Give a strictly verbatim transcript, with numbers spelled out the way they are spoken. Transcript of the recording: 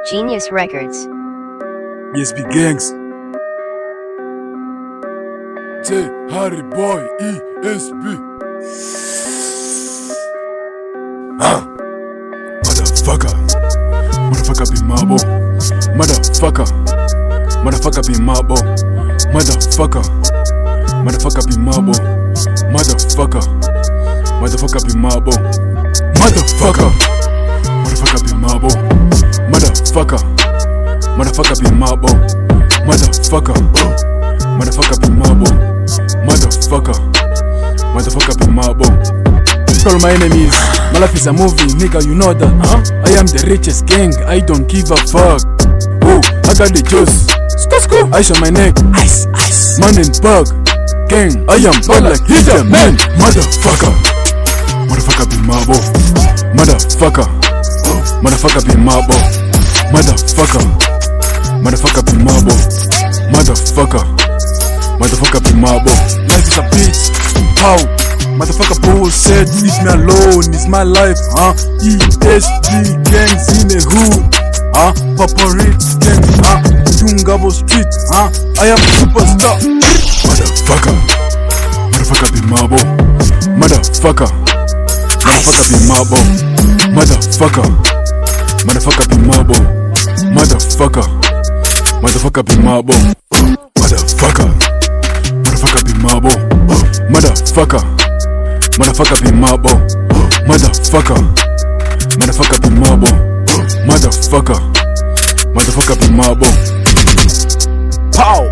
Genius Records. E S B Gangs. J Harry Boy E S B. Huh? Motherfucker. Motherfucker be mabo. Motherfucker. Motherfucker be mabo. Motherfucker. Motherfucker be mabo. Motherfucker. Motherfucker be mabo. Motherfucker. Motherfucker be mabo. Motherfucker. Motherfucker be mabo. Motherfucker. Motherfucker be mabo. Motherfucker. Motherfucker be mabo. All my enemies, my life is a movie, nigga, you know that. Huh? I am the richest gang, I don't give a fuck. Oh, I got the juice. Ice on my neck, ice, ice. Man in bug, gang, I am bad like he's a man. Motherfucker. Motherfucker be mabo. Motherfucker. Motherfucker be mabo. Motherfucker. Motherfucker be mabo. Motherfucker. Motherfucker be mabo. Life is a bitch. How? Motherfucker bullshit. Leave me alone. It's my life, huh? E S B gangs in the hood, huh? Papa Rich gang, huh? Jungabo street, huh? I am superstar. Motherfucker. Motherfucker be mabo. Motherfucker. Motherfucker be mabo. Motherfucker. Motherfucker be mabo. Motherfucker. Motherfucker be mabo. Motherfucker. Motherfucker be mabo. Motherfucker. Motherfucker be mabo. Motherfucker. Motherfucker be mabo. Motherfucker. Motherfucker be mabo. Pow.